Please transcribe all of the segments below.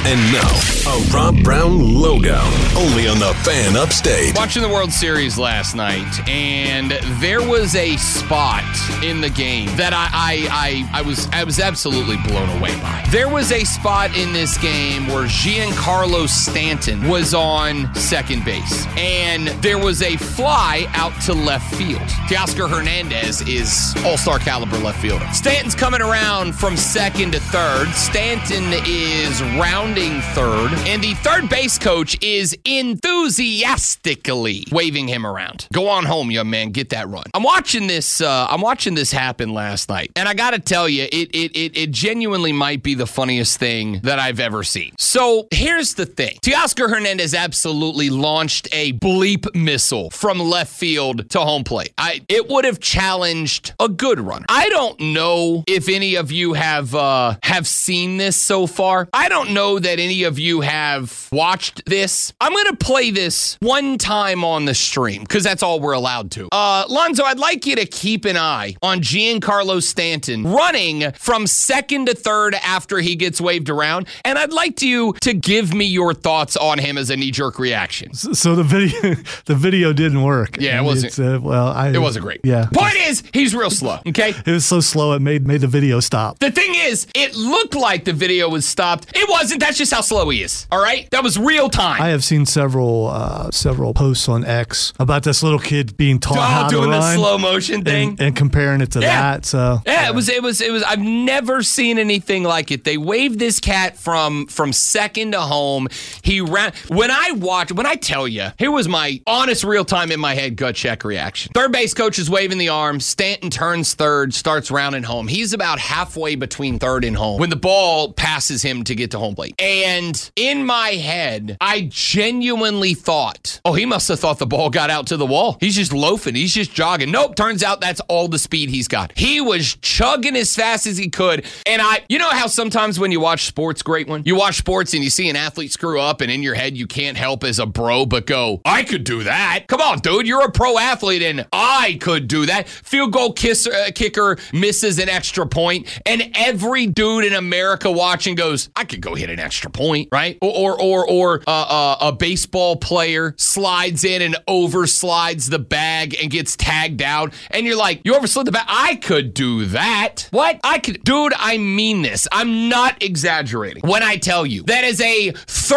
And now, a Rob Brown Lowdown, only on the Fan Upstate. Watching the World Series last night, and there was a spot in the game that I was absolutely blown away by. There was a spot in this game where Giancarlo Stanton was on second base, and there was a fly out to left field. Teoscar Hernandez is all-star caliber left fielder. Stanton's coming around from second to third. Stanton is rounding third, and the third base coach is enthusiastically waving him around. Go on home, young man. Get that run. I'm watching this happen last night, and I gotta tell you, it genuinely might be the funniest thing that I've ever seen. So here's the thing: Teoscar Hernandez absolutely launched a bleep missile from left field to home plate. It would have challenged a good runner. I don't know if any of you have seen this so far. I don't know that any of you have watched this. I'm going to play this one time on the stream because that's all we're allowed to. Lonzo, I'd like you to keep an eye on Giancarlo Stanton running from second to third after he gets waved around, and I'd like you to give me your thoughts on him as a knee-jerk reaction. So the video didn't work. Yeah, it wasn't. It wasn't great. Yeah. Point is, he's real slow. Okay. It was so slow it made the video stop. The thing is, it looked like the video was stopped. It wasn't. That's just how slow he is. All right? That was real time. I have seen several posts on X about this little kid being taught how to run. Doing the slow motion thing. And comparing it to that. So yeah, it was. I've never seen anything like it. They waved this cat from second to home. He ran. When I tell you, here was my honest, real time in my head gut check reaction. Third base coach is waving the arm. Stanton turns third, starts rounding home. He's about halfway between third and home when the ball passes him to get to home plate. And in my head, I genuinely thought, oh, he must have thought the ball got out to the wall. He's just loafing. He's just jogging. Nope. Turns out that's all the speed he's got. He was chugging as fast as he could. And you know how sometimes when you watch sports, great one, you watch sports and you see an athlete screw up and in your head you can't help as a bro but go, I could do that. Come on, dude. You're a pro athlete and I could do that. Field goal kicker misses an extra point and every dude in America watching goes, I could go hit an extra point, right? Or a baseball player slides in and overslides the bag and gets tagged out and you're like, you overslid the bag? I could do that. What? I could. Dude, I mean this. I'm not exaggerating when I tell you that as a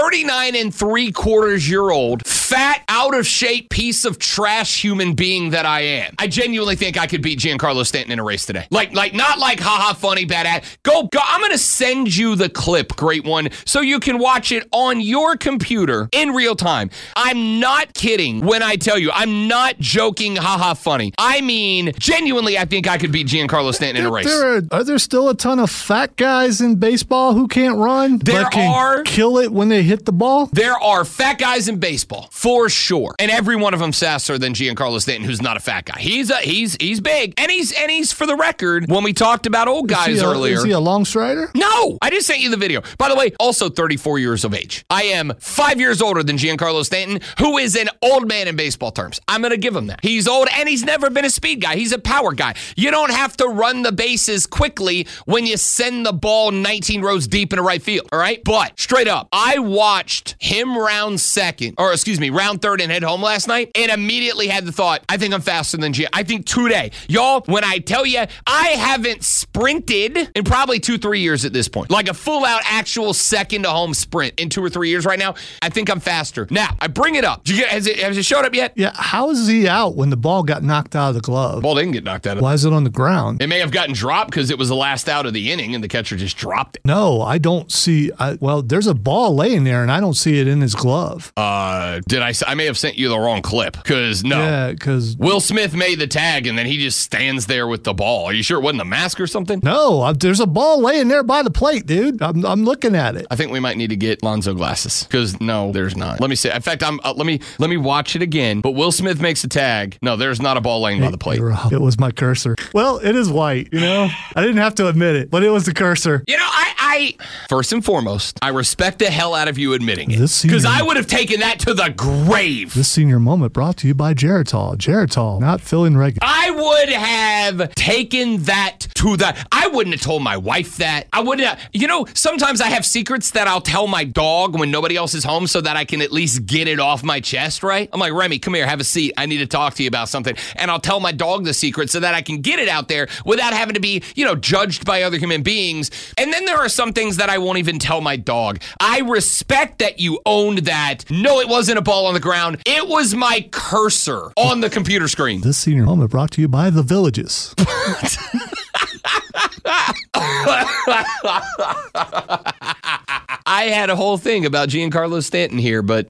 39 3/4-year-old, fat, out of shape piece of trash human being that I am, I genuinely think I could beat Giancarlo Stanton in a race today. Like not like haha funny bad at. Go. I'm gonna send you the clip, great one, so you can watch it on your computer in real time. I'm not kidding when I tell you. I'm not joking haha funny. I mean, genuinely, I think I could beat Giancarlo Stanton in a race. Are there still a ton of fat guys in baseball who can't run? There are. Kill it when they hit the ball? There are fat guys in baseball, for sure. And every one of them faster than Giancarlo Stanton, who's not a fat guy. He's big. And he's for the record, when we talked about old guys earlier. Is he a long strider? No, I just sent you the video. By the way, also 34 years of age. I am 5 years older than Giancarlo Stanton, who is an old man in baseball terms. I'm going to give him that. He's old and he's never been a speed guy. He's a power guy. You don't have to run the bases quickly when you send the ball 19 rows deep into right field, all right? But straight up, I watched him round third and head home last night and immediately had the thought, I think I'm faster than I think today. Y'all, when I tell you, I haven't sprinted in probably 2-3 years at this point. Like a full-out actual second to home sprint in 2 or 3 years right now. I think I'm faster. Now, I bring it up. Has it showed up yet? Yeah, how is he out when the ball got knocked out of the glove? Ball didn't get knocked out of. Why is it on the ground? It may have gotten dropped because it was the last out of the inning and the catcher just dropped it. No, I don't see. There's a ball laying there and I don't see it in his glove. I may have sent you the wrong clip because no. Yeah, because Will Smith made the tag and then he just stands there with the ball. Are you sure it wasn't a mask or something? No, there's a ball laying there by the plate, dude. I'm looking at it. I think we might need to get Lonzo glasses because no, there's not. Let me see. In fact, let me watch it again. But Will Smith makes a tag. No, there's not a ball laying by the plate. It was my cursor. Well, it is white. You know, I didn't have to admit it, but it was the cursor. You know, I first and foremost, I respect the hell out of you admitting it because I would have taken that to the grave. This senior moment brought to you by Geritol. Geritol, not filling regular. I would have taken that to that. I wouldn't have told my wife that. I wouldn't have, sometimes I have secrets that I'll tell my dog when nobody else is home so that I can at least get it off my chest, right? I'm like, Remy, come here, have a seat. I need to talk to you about something. And I'll tell my dog the secret so that I can get it out there without having to be, judged by other human beings. And then there are some things that I won't even tell my dog. I respect that you owned that. No, it wasn't a ball on the ground. It was my cursor on the computer screen. This senior moment brought to you by The Villages. I had a whole thing about Giancarlo Stanton here, but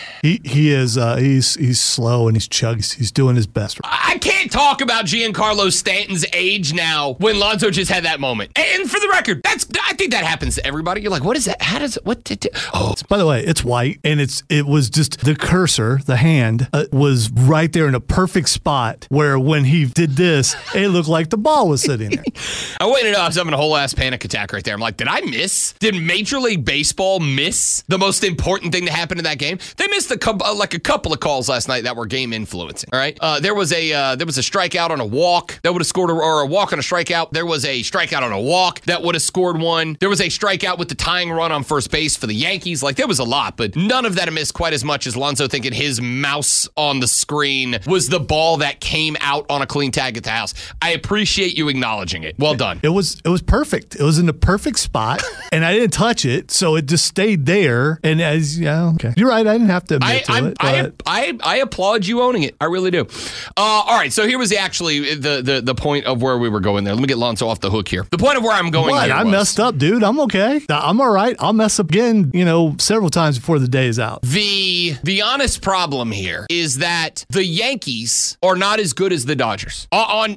he is he's slow and he's chugs. He's doing his best. I can't talk about Giancarlo Stanton's age now when Lonzo just had that moment. And for the record, I think that happens to everybody. You're like, what is that? How does it? What did? Oh, by the way, it's white and it was just the cursor, the hand was right there in a perfect spot where when he did this, it looked like the ball was sitting there. I waited up. I was having a whole ass panic attack right there. I'm like, did I miss? Did Major League Baseball miss the most important thing to happen in that game? They missed a couple of calls last night that were game influencing. All right, there was a strikeout on a walk that would have scored, or a walk on a strikeout. There was a strikeout on a walk that would have scored one. There was a strikeout with the tying run on first base for the Yankees. Like, there was a lot, but none of that missed quite as much as Lonzo thinking his mouse on the screen was the ball that came out on a clean tag at the house. I appreciate you acknowledging it. Well done. It was perfect. It was in the perfect spot, and I didn't touch it, so it just stayed there. And okay, you're right. I didn't have to admit to it. I applaud you owning it. I really do. All right, so here was the point of where we were going there. Let me get Lonzo off the hook here. The point of where I'm going here I messed up, dude. I'm okay. I'm all right. I'll mess up again, several times before the day is out. The honest problem here is that the Yankees are not as good as the Dodgers. On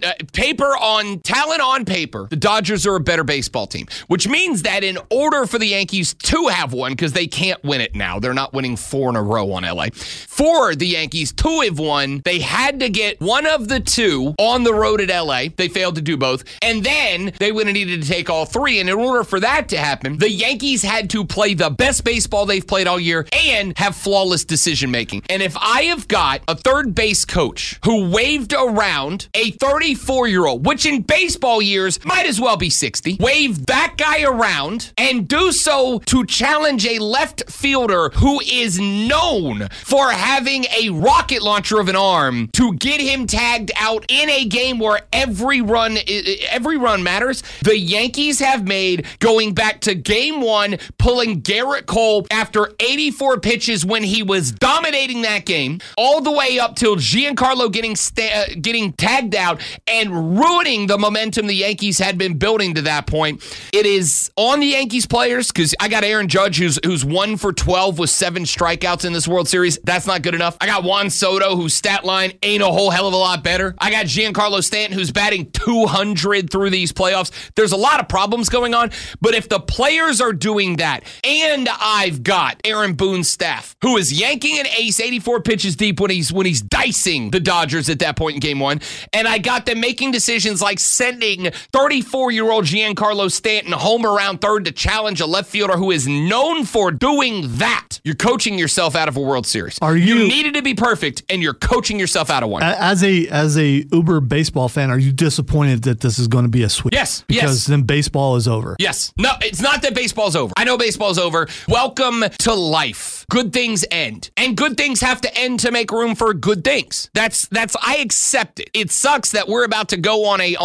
talent on paper, the Dodgers are a better baseball team, which means that in order for the Yankees to have one, because they can't win it now, they're not winning 4 in a row on LA. For the Yankees to have won, they had to get one of the two on the road at LA. They failed to do both. And then they would have needed to take all 3. And in order for that to happen, the Yankees had to play the best baseball they've played all year and have flawless decision making. And if I have got a third base coach who waved around a 34-year-old, which in baseball years might as well be 60, wave that guy around and do so to challenge a left fielder who is known for having a rocket launcher of an arm to get him tagged out in a game where every run matters. The Yankees have made, going back to game 1, pulling Garrett Cole after 84 pitches when he was dominating that game, all the way up till Giancarlo getting tagged out and ruining the momentum the Yankees had been building to that point. It is on the Yankees players, because I got Aaron Judge, who's 1 for 12 with 7 strikeouts in this World Series. That's not good enough. I got Juan Soto, whose stat line ain't a whole hell of a lot better. I got Giancarlo Stanton, who's batting 200 through these playoffs. There's a lot of problems going on, but if the players are doing that, and I've got Aaron Boone's staff, who is yanking an ace 84 pitches deep when he's dicing the Dodgers at that point in game 1, and I got them making decisions like sending 34-year-old Giancarlo Stanton home around third to challenge a left fielder who is known for doing that. You're coaching yourself out of a World Series. You needed to be perfect, and you're coaching yourself out of one. As a uber baseball fan, are you disappointed that this is going to be a sweep? Yes. Because then baseball is over. Yes. No, it's not that baseball's over. I know baseball's over. Welcome to life. Good things end. And good things have to end to make room for good things. That's I accept it. It sucks that we're about to go on a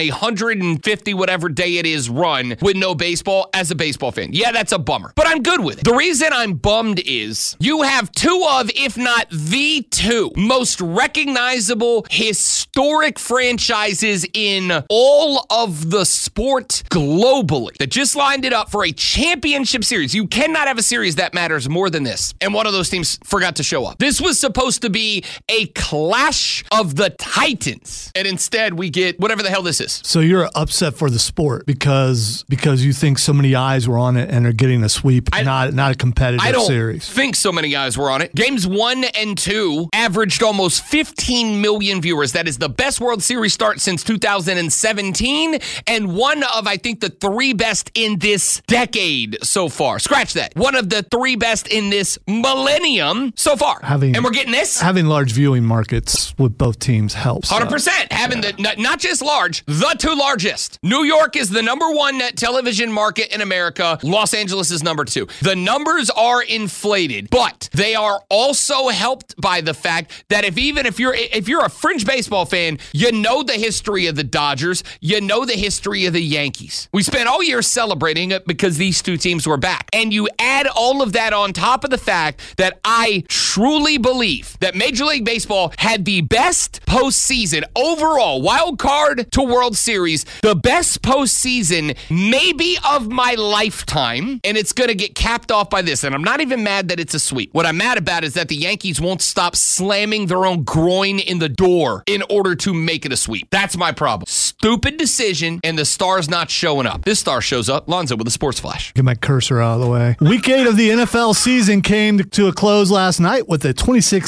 150 whatever day it is run with no baseball as a baseball fan. Yeah, that's a bummer. But I'm good with it. The reason I'm bummed is you have 2 of, if not the 2, most recognizable historic franchises in all of the sport globally that just lined it up for a championship series. You cannot have a series that matters more than this. And one of those teams forgot to show up. This was supposed to be a clash of the Titans. And instead we get whatever the hell this is. So you're upset for the sport because you think so many eyes were on it and are getting a sweep, not a competitive series. I don't think so many eyes were on it. Games 1 and 2 averaged almost 15 million viewers. That is the best World Series start since 2017 and one of, I think, the 3 best in this decade so far. Scratch that. One of the 3 best in this millennium so far. And we're getting this. Having large viewing markets with both teams helps. 100%. Having not just large, the two largest. New York is the number one net television market in America. Los Angeles is number two. The numbers are inflated, but they are also helped by the fact that if you're a fringe baseball fan, you know the history of the Dodgers, you know the history of the Yankees. We spent all year celebrating it because these two teams were back. And you add all of that on top of the fact that I truly believe that Major League Baseball had the best postseason overall, wild card to World Series, the best postseason maybe of my lifetime, and it's going to get capped off by this. And I'm not even mad that it's a sweep. What I'm mad about is that the Yankees won't stop slamming their own groin in the door in order to make it a sweep. That's my problem. Stupid decision, and the star's not showing up. This star shows up. Lonzo with a sports flash. Get my cursor out of the way. Week 8 of the NFL season came to a close last night with a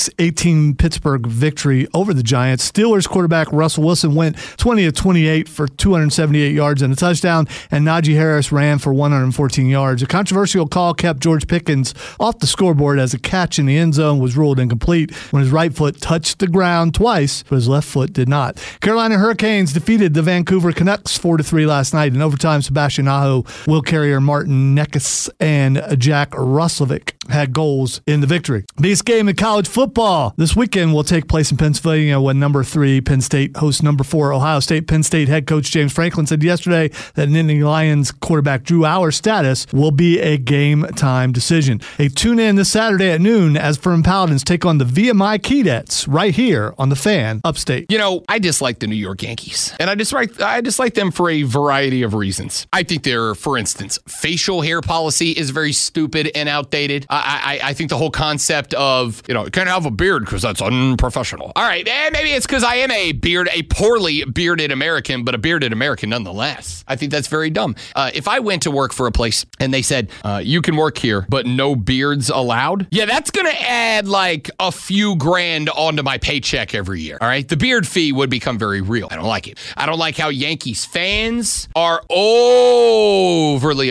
26-18 Pittsburgh victory over the Giants. Steelers quarterback Russell Wilson went 20-28 for 278 yards and a touchdown, and Najee Harris ran for 114 yards. A controversial call kept George Pickens off the scoreboard as a catch in the end zone was ruled incomplete when his right foot touched the ground twice, but his left foot did not. Carolina Hurricanes defeated the Vancouver Canucks 4-3 last night. In overtime, Sebastian Aho, Will Carrier, Martin Necas, and Jack Roslovic had goals in the victory. Biggest game in college football this weekend will take place in Pennsylvania when number 3 Penn State hosts number 4 Ohio State. Penn State head coach James Franklin said yesterday that Nittany Lions quarterback Drew Auer's status will be a game-time decision. Tune in this Saturday at noon as Firm Paladins take on the VMI Keydets right here on the Fan Upstate. You know, I dislike the New York Yankees, and I dislike them for a variety of reasons. I think their, for instance, facial hair policy is very stupid and outdated. I think the whole concept of, you can't have a beard because that's unprofessional. All right, maybe it's because I am a poorly bearded American, but a bearded American nonetheless. I think that's very dumb. If I went to work for a place and they said, you can work here, but no beards allowed, yeah, that's going to add like a few grand onto my paycheck every year. All right, the beard fee would become very real. I don't like it. I don't like how Yankees fans are overly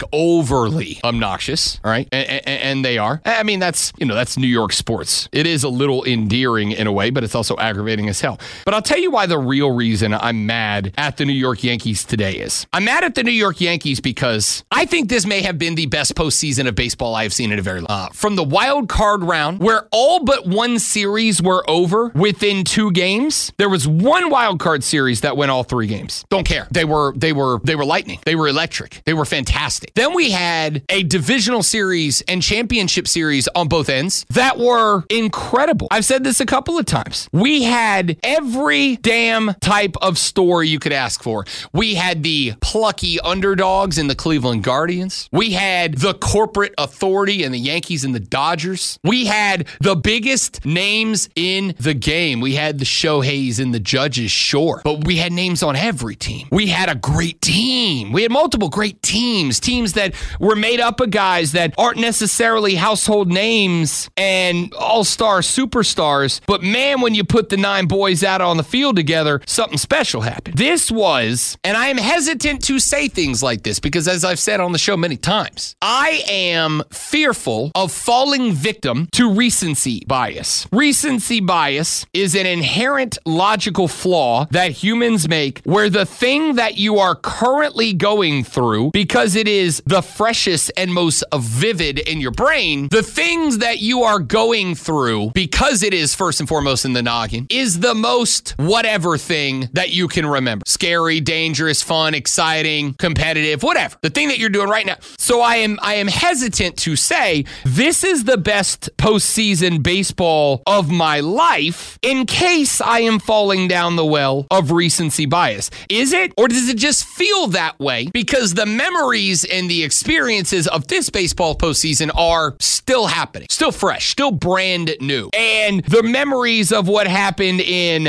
obnoxious. All right, and they are. I mean, that's New York sports. It is a little endearing in a way, but it's also aggravating as hell. But I'll tell you why the real reason I'm mad at the New York Yankees today is. I'm mad at the New York Yankees because I think this may have been the best postseason of baseball I've seen in a very long time. From the wild card round, where all but one series were over within 2 games, there was one wild card series that went all 3 games. Don't care. They were lightning. They were electric. They were fantastic. Then we had a divisional series and championship series on both ends that were incredible. I've said this a couple of times. We had every damn type of story you could ask for. We had the plucky underdogs in the Cleveland Guardians. We had the corporate authority in the Yankees and the Dodgers. We had the biggest names in the game. We had the Shoheis and the Judges, sure, but we had names on every team. We had a great team. We had multiple great teams that were made up of guys that aren't necessarily household names and all-star superstars, but man, when you put the 9 boys out on the field together, something special happened. This was, and I am hesitant to say things like this because as I've said on the show many times, I am fearful of falling victim to recency bias. Recency bias is an inherent logical flaw that humans make where the thing that you are currently going through, because it is the freshest and most vivid in your brain, the things that you are going through, because it is first and foremost in the noggin, is the most whatever thing that you can remember. Scary, dangerous, fun, exciting, competitive, whatever. The thing that you're doing right now. So I am hesitant to say this is the best postseason baseball of my life in case I am falling down the well of recency bias. Is it? Or does it just feel that way because the memories and the experiences of this baseball postseason are still happening, still fresh, still brand new. And the memories of what happened in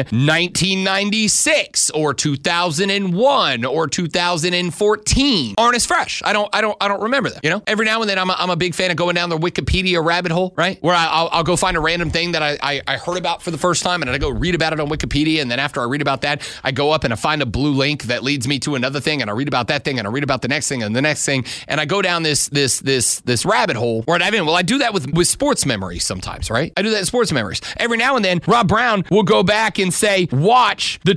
1996 or 2001 or 2014 aren't as fresh. I don't remember them. Every now and then I'm a big fan of going down the Wikipedia rabbit hole, right? Where I'll go find a random thing that I heard about for the first time and I go read about it on Wikipedia. And then after I read about that, I go up and I find a blue link that leads me to another thing and I read about that thing and I read about the next thing and the next thing. And I go down this rabbit hole Or dive in. Well, I do that with sports memories sometimes, right? I do that in sports memories. Every now and then, Rob Brown will go back and say, watch the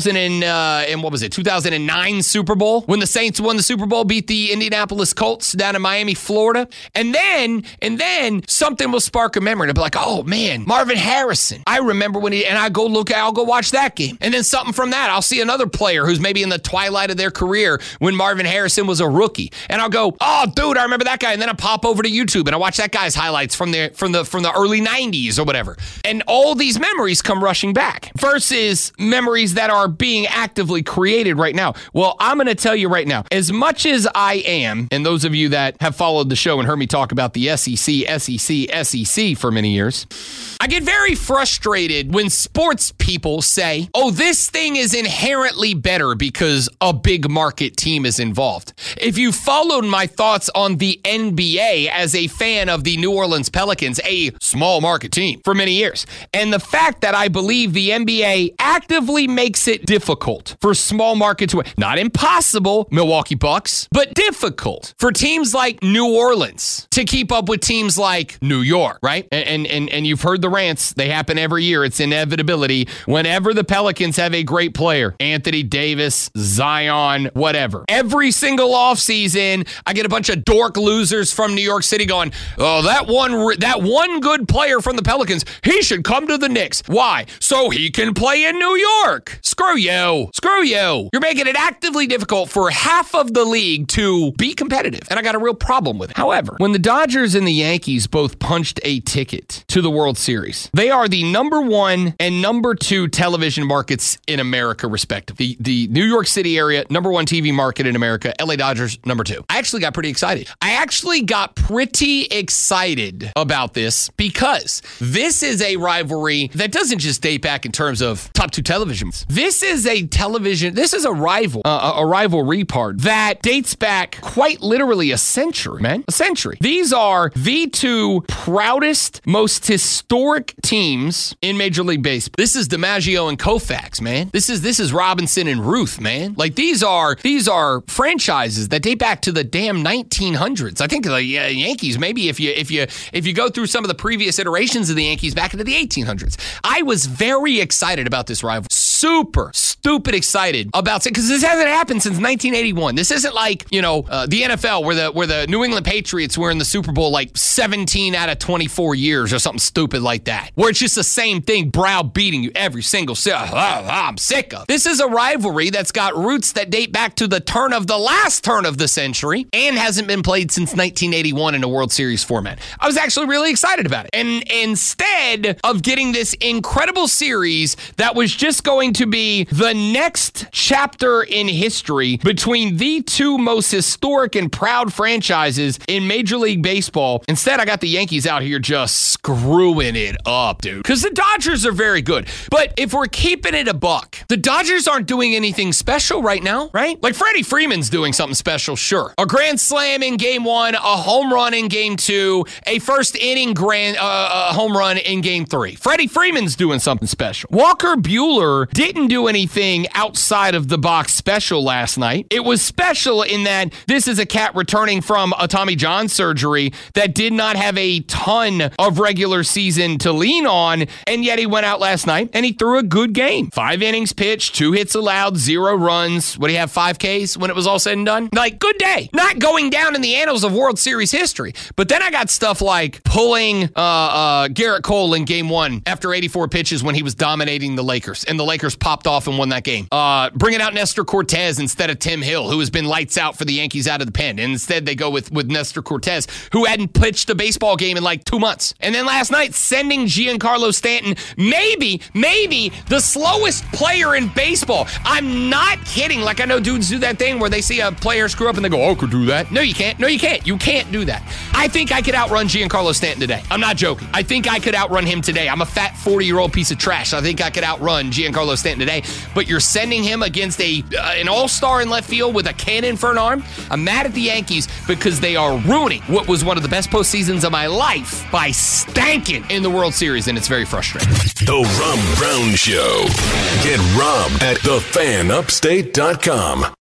2009 Super Bowl when the Saints won the Super Bowl, beat the Indianapolis Colts down in Miami, Florida. And then something will spark a memory. And I'll be like, oh man, Marvin Harrison. I remember when I'll go watch that game. And then something from that, I'll see another player who's maybe in the twilight of their career when Marvin Harrison was a rookie. And I'll go, oh dude, I remember that guy. And then I pop over to YouTube and I watch that guy's highlights from the early 90s or whatever. And all these memories come rushing back versus memories that are being actively created right now. Well, I'm going to tell you right now, as much as I am, and those of you that have followed the show and heard me talk about the SEC for many years, I get very frustrated when sports people say, oh, this thing is inherently better because a big market team is involved. If you followed my thoughts on the NBA as a fan of the New Orleans Pelicans, a small market team for many years, and the fact that I believe the NBA actively makes it difficult for small markets, not impossible, Milwaukee Bucks, but difficult for teams like New Orleans to keep up with teams like New York, right? And you've heard the rants. They happen every year. It's inevitability. Whenever the Pelicans have a great player, Anthony Davis, Zion, whatever. Every single offseason, I get a bunch of dork losers from New York City going, oh, that one good player from the Pelicans, he should come to the Knicks. Why? So he can play in New York. Screw you. You're making it actively difficult for half of the league to be competitive. And I got a real problem with it. However, when the Dodgers and the Yankees both punched a ticket to the World Series, they are the number 1 and number 2 television markets in America, respectively. The New York City area, number 1 TV market in America, LA Dodgers, number 2. I actually got pretty excited about this because this is a rivalry that doesn't just date back in terms of top 2 televisions. This is a rivalry part that dates back quite literally a century, man. A century. These are the 2 proudest, most historic teams in Major League Baseball. This is DiMaggio and Koufax, man. This is Robinson and Ruth, man. Like these are franchises that date back to the damn 1900s. I think the Yankees, maybe if you go through some of the previous iterations of the Yankees back into the 1800s. I was very excited about this rivalry. Super stupid excited about it because this hasn't happened since 1981. This isn't like, the NFL where the New England Patriots were in the Super Bowl like 17 out of 24 years or something stupid like that, where it's just the same thing browbeating you every single I'm sick of. This is a rivalry that's got roots that date back to the last turn of the century and hasn't been played since 1981 in a World Series format. I was actually really excited about it. And instead of getting this incredible series that was just going to be the next chapter in history between the 2 most historic and proud franchises in Major League Baseball, instead I got the Yankees out here just screwing it up, dude. Because the Dodgers are very good. But if we're keeping it a buck, the Dodgers aren't doing anything special right now, right? Like Freddie Freeman's doing something special, sure. A grand slam in game 1, a home run in game 2, a first inning home run in game 3. Freddie Freeman's doing something special. Walker Buehler didn't do anything outside of the box special last night. It was special in that this is a cat returning from a Tommy John surgery that did not have a ton of regular season to lean on, and yet he went out last night and he threw a good game. 5 innings pitched, 2 hits allowed, 0 runs. What do you have, 5 Ks when it was all said and done? Like, good day. Not going down in the annals of World Series history. But then I got stuff like pulling Garrett Cole in game 1 after 84 pitches when he was dominating the Lakers, and the Lakers popped off and won that game. Bringing out Nestor Cortez instead of Tim Hill, who has been lights out for the Yankees out of the pen. And instead they go with Nestor Cortez, who hadn't pitched a baseball game in like 2 months. And then last night, sending Giancarlo Stanton, maybe the slowest player in baseball. I'm not kidding. Like, I know dudes do that thing where they see a player screw up and they go, oh, I could do that. No, you can't. You can't do that. I think I could outrun Giancarlo Stanton today. I'm not joking. I think I could outrun him today. I'm a fat 40-year-old piece of trash. I think I could outrun Giancarlo Stanton today. But you're sending him against an all-star in left field with a cannon for an arm? I'm mad at the Yankees because they are ruining what was one of the best postseasons of my life by stanking in the World Series, and it's very frustrating. The Rob Brown Show. Get robbed at thefanupstate.com.